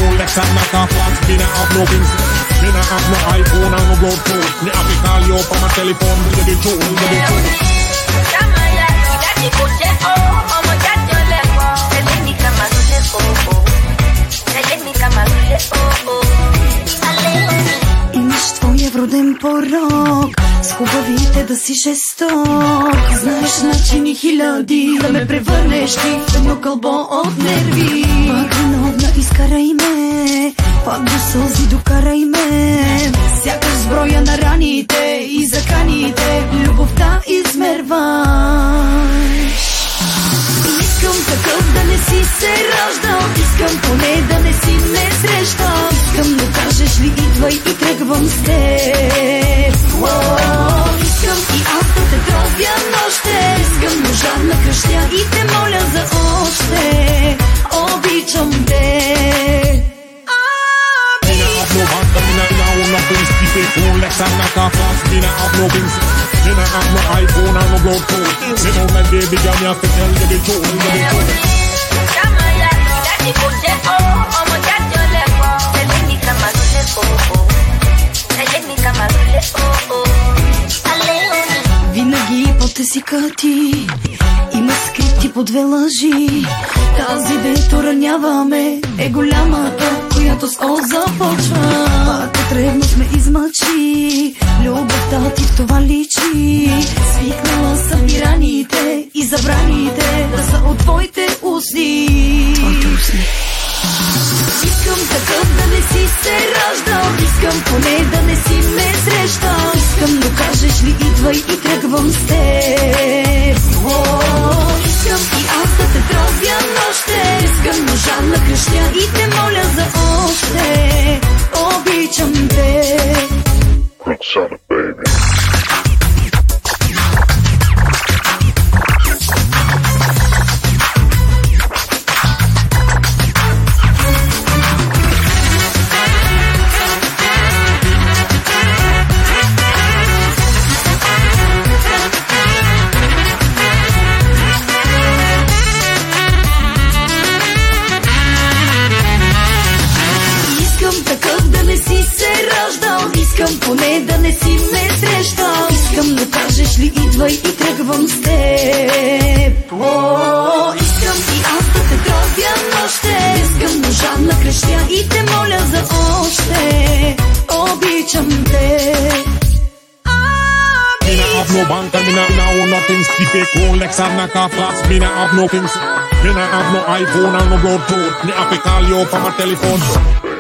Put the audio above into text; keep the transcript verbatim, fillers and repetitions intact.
Rolex and not a flash. Me not have no things. Me not have no iPhone and no Bluetooth. Me have to call you up on my telephone. You the truth, you the truth. Имаш твоя вроден порок, с хубавите да си жесток. Знаеш начини хиляди да ме превърнеш ти в едно кълбо от нерви. Пак виновна изкарай ме, пак до сълзи докарай ме. Сякаш сброя на раните и заканите любовта измерваш. Искам такъв да не си се раждал, искам поне да не си ме срещал. Искам да кажеш ли идвай и тръгвам с теб. Искам и аз да те тробя нощте. Искам ножа на кръщя и те моля за още. Обичам те. No bank, me not have nothing. Keep it Rolex and not a flash. Me not have no things. Me not have no iPhone and no Bluetooth. Me know my baby girl, me have to tell you the truth, you the truth. Винаги по тесика ти има скрити по две лъжи. Тази дето раняваме е голямата, която с О започва. Пак от ревност ме измъчи, любовта ти в това личи. Свикнала съм и раните и забраните да са от твоите устни. Твоите устни. Искам такъв да не си се раждал, искам поне да не си ме срещал. Искам да кажеш ли идвай и тръгвам с теб. Искам и аз да те тробя нощте. Искам ножа на кръщя и те моля за още. Обичам те. Roxana, baby. Искам поне да не си ме срещал. Искам да кажеш ли идвай и тръгвам с теб. О, искам и аз да те тробя нощте. Искам ножа на кръщя и те моля за още. Обичам те. Me not have no bank and me not know nothing. Keep it Rolex and not a flash. Me not have no things. Me not have no iPhone and no Bluetooth. Me have to call you up on my telephone.